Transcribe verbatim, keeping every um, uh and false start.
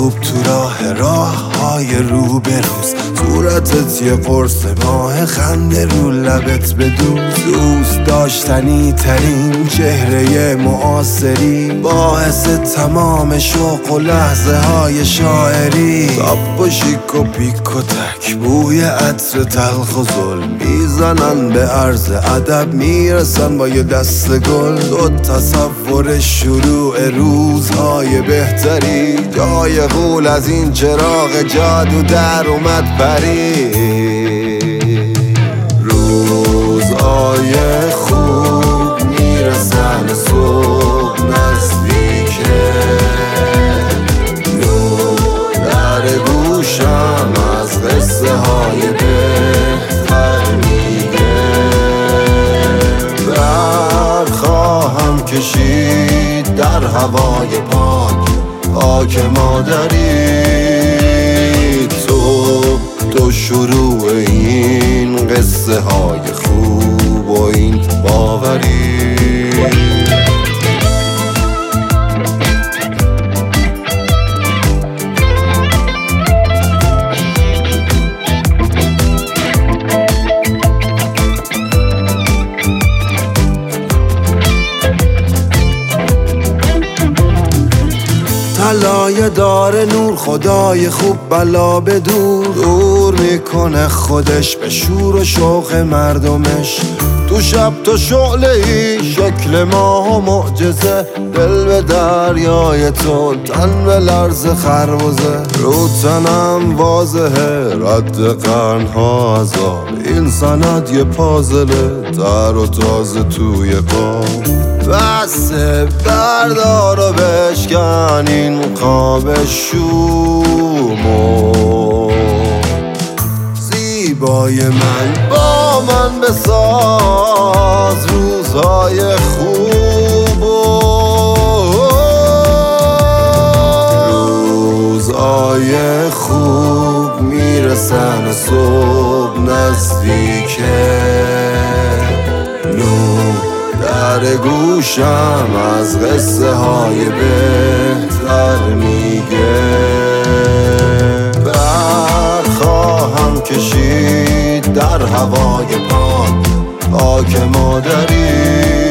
خوب تو راه راه های رو به روز، صورتت یه قرص ماه، خنده رو لبت بدوز. دوست داشتنی ترین چهره معاصری، باعث تمام شوق و لحظه های شاعری. تاپ و شیک و پیک و تک، بوی عطر تلخ و ظلم، میزنن به عرض ادب، میرسن با یه دست گل. تو تصور شروع روزهای بهتری، جای غول از این چراغ جادو در اومد پری. روزهای خوب میرسن صبح نزدیکه، نور در گوشم از قصه های بهتر میگه. بر خواهم کشید در هوای پاک، خاک مادری. تو تو شروع این قصه های خوب و این باوری. طلایه داره نور، خدای خوب بلا به دور دور میکنه خودش به شور و شوق مردمش. تو شب تو شعله ای شکل ماه و معجزه، دل به دریای تو تن به لرز خربزه. رو تنم واضحه رد قرنها عذاب، این سند یه پازله تر و تازه توی پا. بسه بردار و بشکن این قاب شومو، زیبای من با من بساز روزهای خوب. روزهای خوب میرسن صبح نزدیکه، نور در گوشم از قصه های بهتر میگه. بر خواهم کشید در هوای پاک، خاک مادری.